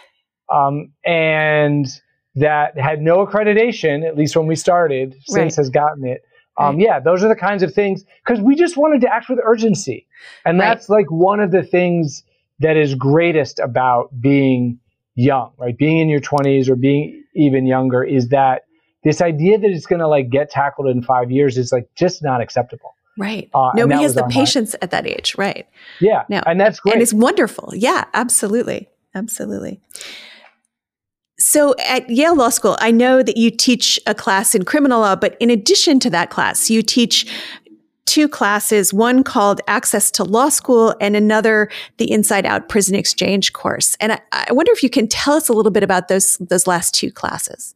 um, and that had no accreditation, at least when we started, since
right.
has gotten it. Um,
right.
Yeah, those are the kinds of things, because we just wanted to act with urgency. And that's right. like one of the things that is greatest about being young, right? Being in your twenties or being even younger is that this idea that it's going to like get tackled in five years is like just not acceptable.
Right.
Uh,
Nobody has the patience mind. At that age. Right.
Yeah.
No.
And that's great.
And it's wonderful. Yeah, absolutely. Absolutely. So at Yale Law School, I know that you teach a class in criminal law, but in addition to that class, you teach two classes, one called Access to Law School and another, the Inside Out Prison Exchange course. And I, I wonder if you can tell us a little bit about those, those last two classes.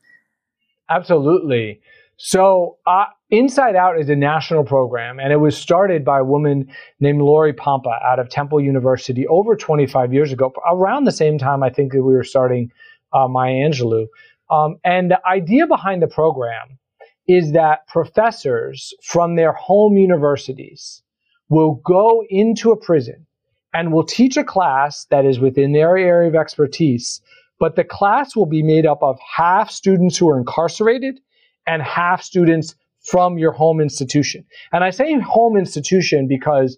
Absolutely. So uh, Inside Out is a national program, and it was started by a woman named Lori Pompa out of Temple University over twenty-five years ago, around the same time I think that we were starting uh, Maya Angelou. Um, and the idea behind the program is that professors from their home universities will go into a prison and will teach a class that is within their area of expertise, but the class will be made up of half students who are incarcerated and half students from your home institution. And I say home institution because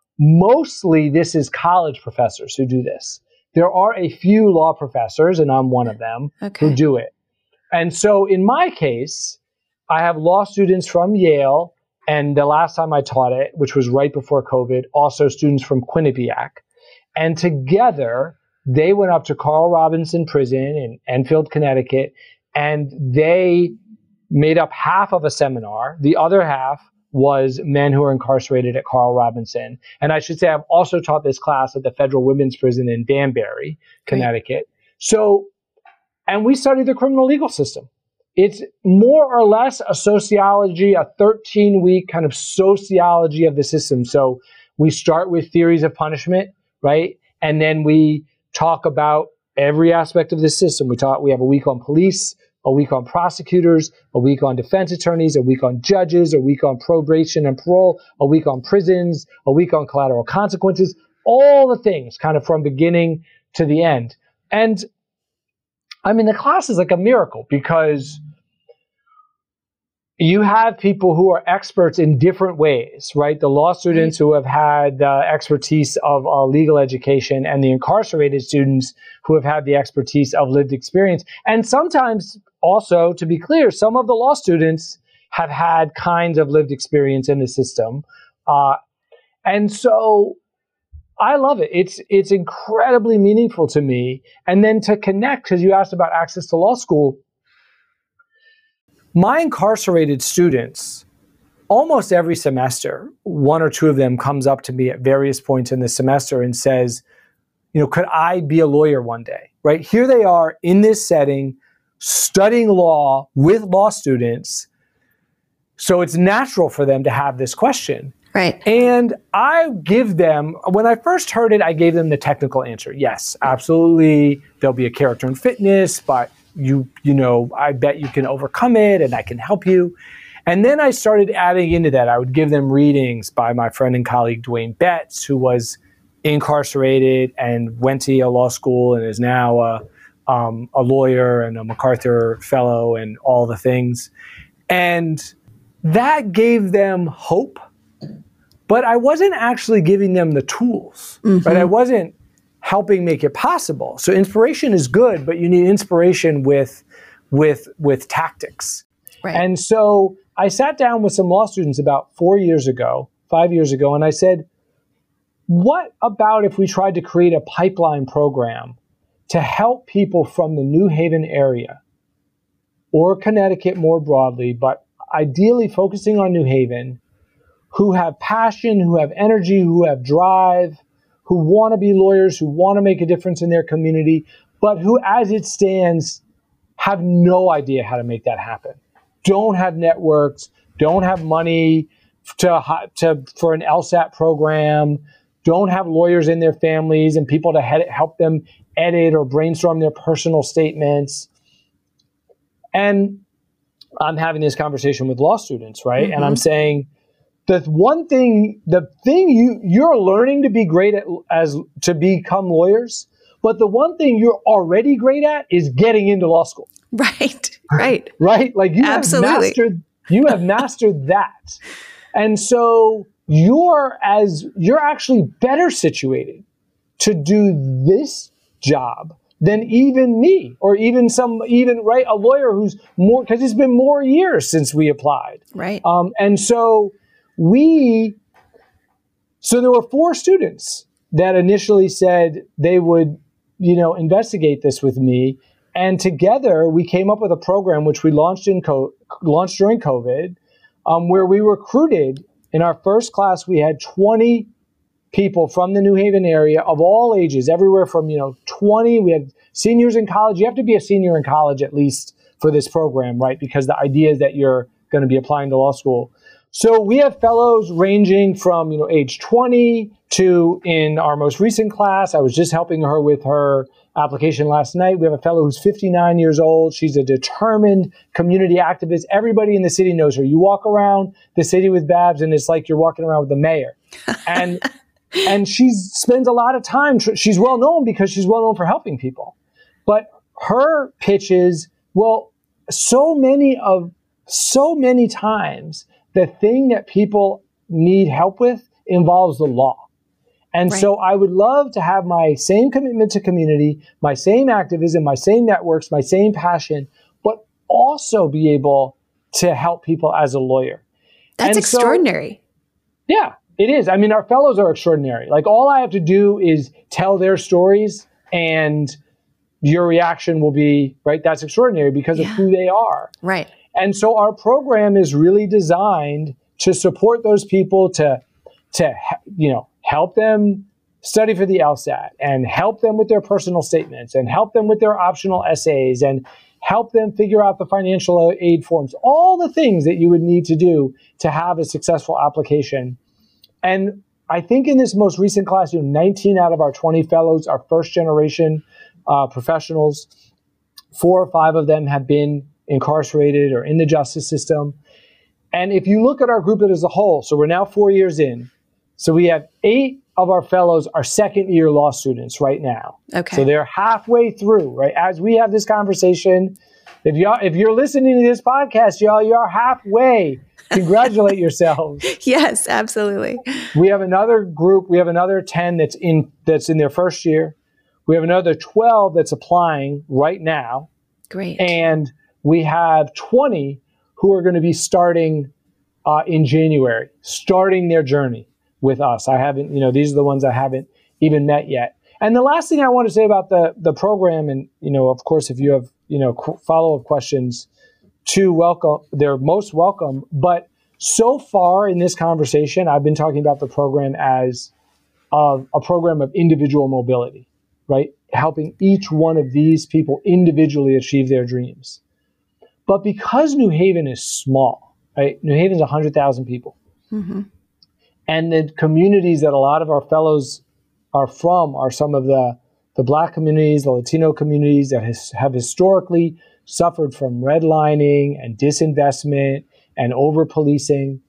mostly this is college professors who do this. There are a few law professors, and I'm one of them, okay. who do it. And so in my case, I have law students from Yale, and the last time I taught it, which was right before COVID, also students from Quinnipiac. And together, they went up to Carl Robinson Prison in Enfield, Connecticut, and they made up half of a seminar. The other half was men who are incarcerated at Carl Robinson. And I should say I've also taught this class at the Federal Women's Prison in Danbury, Connecticut. Right. So, and we studied the criminal legal system. It's more or less a sociology, a thirteen-week kind of sociology of the system. So we start with theories of punishment, right? And then we talk about every aspect of the system. We talk. We have a week on police, a week on prosecutors, a week on defense attorneys, a week on judges, a week on probation and parole, a week on prisons, a week on collateral consequences, all the things kind of from beginning to the end. And I mean, the class is like a miracle because you have people who are experts in different ways, right? The law students who have had the expertise of uh, legal education and the incarcerated students who have had the expertise of lived experience. And sometimes also, to be clear, some of the law students have had kinds of lived experience in the system. Uh, and so I love it. It's, it's incredibly meaningful to me. And then to connect, because you asked about access to law school, my incarcerated students, almost every semester, one or two of them comes up to me at various points in the semester and says, you know, could I be a lawyer one day, right? Here they are in this setting, studying law with law students. So it's natural for them to have this question.
Right.
And I give them, when I first heard it, I gave them the technical answer. Yes, absolutely. There'll be a character and fitness, but you, you know, I bet you can overcome it and I can help you. And then I started adding into that. I would give them readings by my friend and colleague, Dwayne Betts, who was incarcerated and went to Yale Law School and is now a, um, a lawyer and a MacArthur Fellow and all the things. And that gave them hope, but I wasn't actually giving them the tools, mm-hmm. right? I wasn't helping make it possible. So inspiration is good, but you need inspiration with, with, with tactics.
Right.
And so I sat down with some law students about four years ago, five years ago, and I said, what about if we tried to create a pipeline program to help people from the New Haven area or Connecticut more broadly, but ideally focusing on New Haven, who have passion, who have energy, who have drive, who want to be lawyers, who want to make a difference in their community, but who, as it stands, have no idea how to make that happen. Don't have networks, don't have money to, to for an LSAT program, don't have lawyers in their families and people to head, help them edit or brainstorm their personal statements. And I'm having this conversation with law students, right? Mm-hmm. And I'm saying, the one thing, the thing you, you're learning to be great at as to become lawyers, but the one thing you're already great at is getting into law school.
Right, right.
Right? Like you
Absolutely.
have mastered, you have mastered that. And so you're as, you're actually better situated to do this job than even me or even some, even, right, a lawyer who's more, because it's been more years since we applied.
Right.
Um, and so we, so there were four students that initially said they would, you know, investigate this with me. And together we came up with a program which we launched in co- launched during COVID, um, where we recruited. In our first class, we had twenty people from the New Haven area of all ages, everywhere from, you know, twenty. We had seniors in college. You have to be a senior in college at least for this program, right? Because the idea is that you're going to be applying to law school. So we have fellows ranging from, you know, age twenty to, in our most recent class, I was just helping her with her application last night. We have a fellow who's fifty-nine years old. She's a determined community activist. Everybody in the city knows her. You walk around the city with Babs and it's like you're walking around with the mayor. And and she spends a lot of time. Tr- she's well known because she's well known for helping people. But her pitches, well, so many of, so many times, the thing that people need help with involves the law. And right. so I would love to have my same commitment to community, my same activism, my same networks, my same passion, but also be able to help people as a lawyer.
That's and extraordinary.
So, yeah, it is. I mean, our fellows are extraordinary. Like, all I have to do is tell their stories and your reaction will be, right, that's extraordinary because yeah. of who they are.
Right.
And so our program is really designed to support those people, to, to you know, help them study for the LSAT and help them with their personal statements and help them with their optional essays and help them figure out the financial aid forms, all the things that you would need to do to have a successful application. And I think in this most recent class, you know, nineteen out of our twenty fellows are first generation uh, professionals. Four or five of them have been incarcerated or in the justice system. And if you look at our group as a whole, so we're now four years in, so we have eight of our fellows are second year law students right now.
Okay.
So they're halfway through, right? As we have this conversation, if y'all, if you're listening to this podcast, y'all, you're halfway. Congratulate yourselves.
Yes, absolutely.
We have another group. We have another ten that's in, that's in their first year. We have another twelve that's applying right now.
Great.
And we have twenty who are going to be starting uh, in January, starting their journey with us. I haven't, you know, these are the ones I haven't even met yet. And the last thing I want to say about the the program, and, you know, of course, if you have, you know, qu- follow-up questions, too welcome, they're most welcome. But so far in this conversation, I've been talking about the program as uh, a program of individual mobility, right? Helping each one of these people individually achieve their dreams. But because New Haven is small, right? New Haven's one hundred thousand people. Mm-hmm. And the communities that a lot of our fellows are from are some of the, the Black communities, the Latino communities that has, have historically suffered from redlining and disinvestment and over-policing.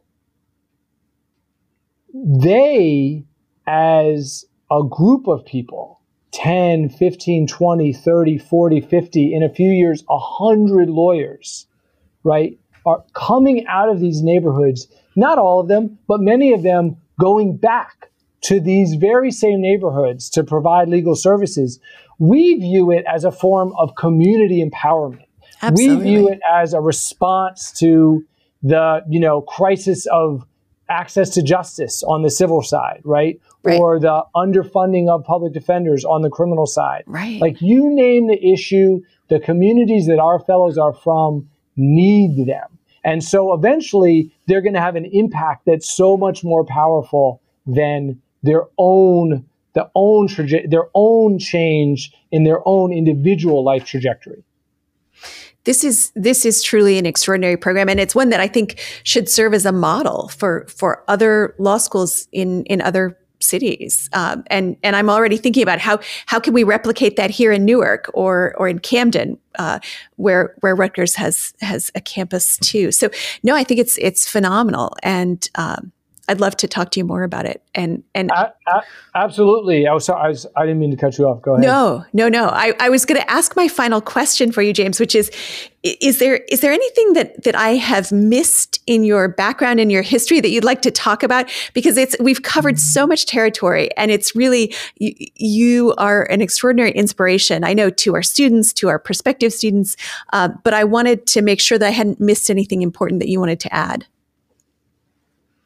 They, as a group of people, ten, fifteen, twenty, thirty, forty, fifty, in a few years, one hundred lawyers, right, are coming out of these neighborhoods, not all of them, but many of them going back to these very same neighborhoods to provide legal services. We view it as a form of community empowerment.
Absolutely.
We view it as a response to the, you know, crisis of access to justice on the civil side, right?
Right.
Or the underfunding of public defenders on the criminal side.
Right.
Like, you name the issue, the communities that our fellows are from need them. And so eventually they're going to have an impact that's so much more powerful than their own, their own, traje- their own change in their own individual life trajectory.
This is this is truly an extraordinary program, and it's one that I think should serve as a model for for other law schools in in other cities. Um, and and I'm already thinking about how how can we replicate that here in Newark or or in Camden, uh, where where Rutgers has has a campus too. So no, I think it's it's phenomenal, and um, I'd love to talk to you more about it. And and
I, I, absolutely. I was sorry, I was I didn't mean to cut you off. Go ahead.
No, no, no. I, I was going to ask my final question for you, James, which is: is there is there anything that that I have missed in your background and your history that you'd like to talk about? Because it's we've covered so much territory, and it's really you, you are an extraordinary inspiration. I know to our students, to our prospective students, uh, but I wanted to make sure that I hadn't missed anything important that you wanted to add.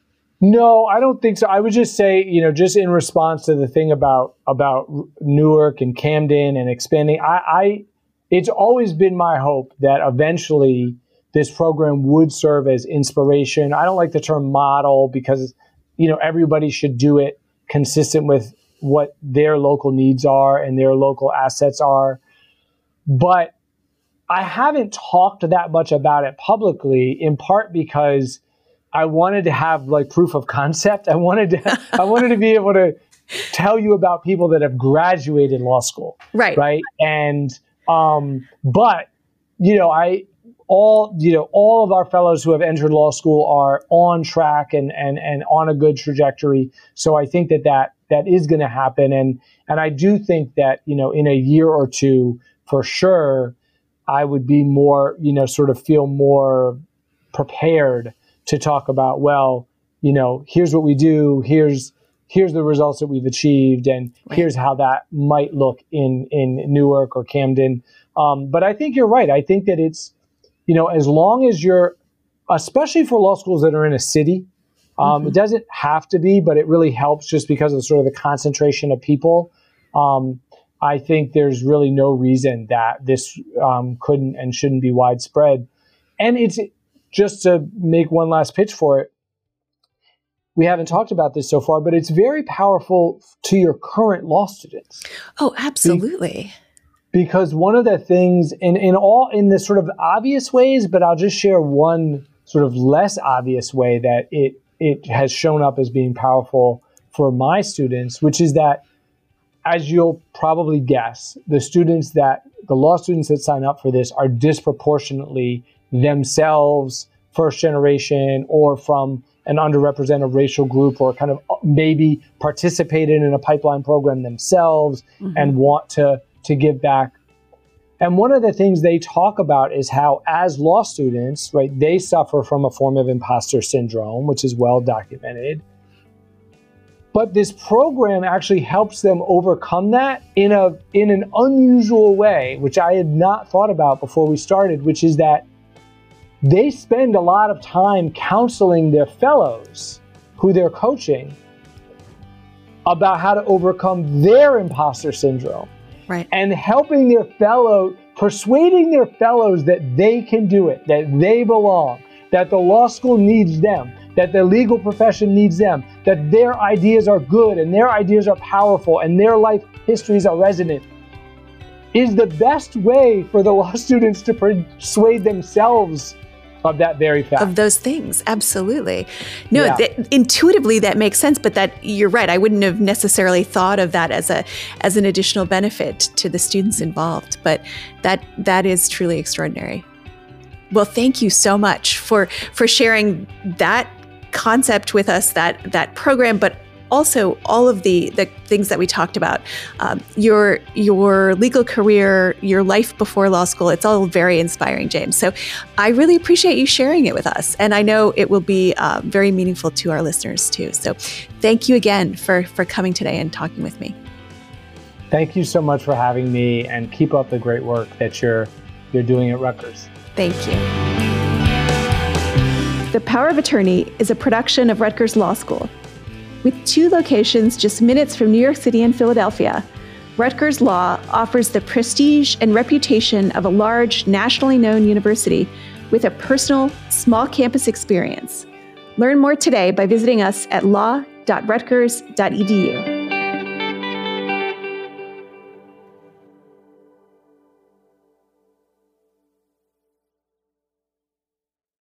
No, I don't think so. I would just say, you know, just in response to the thing about about Newark and Camden and expanding, I, I it's always been my hope that eventually this program would serve as inspiration. I don't like the term model because, you know, everybody should do it consistent with what their local needs are and their local assets are. But I haven't talked that much about it publicly, in part because I wanted to have like proof of concept. I wanted to, I wanted to be able to tell you about people that have graduated law school.
Right.
Right. And, um, but, you know, I, all, you know, all of our fellows who have entered law school are on track and, and, and on a good trajectory. So I think that that, that is going to happen. And, and I do think that, you know, in a year or two, for sure, I would be more, you know, sort of feel more prepared to talk about, well, you know, here's what we do, here's here's the results that we've achieved, and right. here's how that might look in, in Newark or Camden. Um, but I think you're right. I think that it's, you know, as long as you're, especially for law schools that are in a city, um, mm-hmm. it doesn't have to be, but it really helps just because of sort of the concentration of people. Um, I think there's really no reason that this um, couldn't and shouldn't be widespread. And it's, just to make one last pitch for it, we haven't talked about this so far, but it's very powerful to your current law students.
Oh, absolutely.
Be- because one of the things, in, in all in the sort of obvious ways, but I'll just share one sort of less obvious way that it it has shown up as being powerful for my students, which is that, as you'll probably guess, the students that the law students that sign up for this are disproportionately themselves first generation or from an underrepresented racial group, or kind of maybe participated in a pipeline program themselves mm-hmm. and want to, to give back. And one of the things they talk about is how, as law students, right, they suffer from a form of imposter syndrome, which is well documented. But this program actually helps them overcome that in a in an unusual way, which I had not thought about before we started, which is that they spend a lot of time counseling their fellows who they're coaching about how to overcome their imposter syndrome.
Right.
And helping their fellow, persuading their fellows that they can do it, that they belong, that the law school needs them, that the legal profession needs them, that their ideas are good and their ideas are powerful and their life histories are resonant, is the best way for the law students to persuade themselves of that very fact.
Of those things, absolutely. No,
yeah.
th- intuitively that makes sense, but that you're right. I wouldn't have necessarily thought of that as a as an additional benefit to the students involved, but that that is truly extraordinary. Well, thank you so much for for sharing that concept with us, that that program, but also all of the the things that we talked about, um, your your legal career, your life before law school. It's all very inspiring, James. So I really appreciate you sharing it with us. And I know it will be uh, very meaningful to our listeners too. So thank you again for, for coming today and talking with me.
Thank you so much for having me, and keep up the great work that you're you're doing at Rutgers.
Thank you. The Power of Attorney is a production of Rutgers Law School. With two locations just minutes from New York City and Philadelphia, Rutgers Law offers the prestige and reputation of a large, nationally known university with a personal, small campus experience. Learn more today by visiting us at law dot rutgers dot e d u.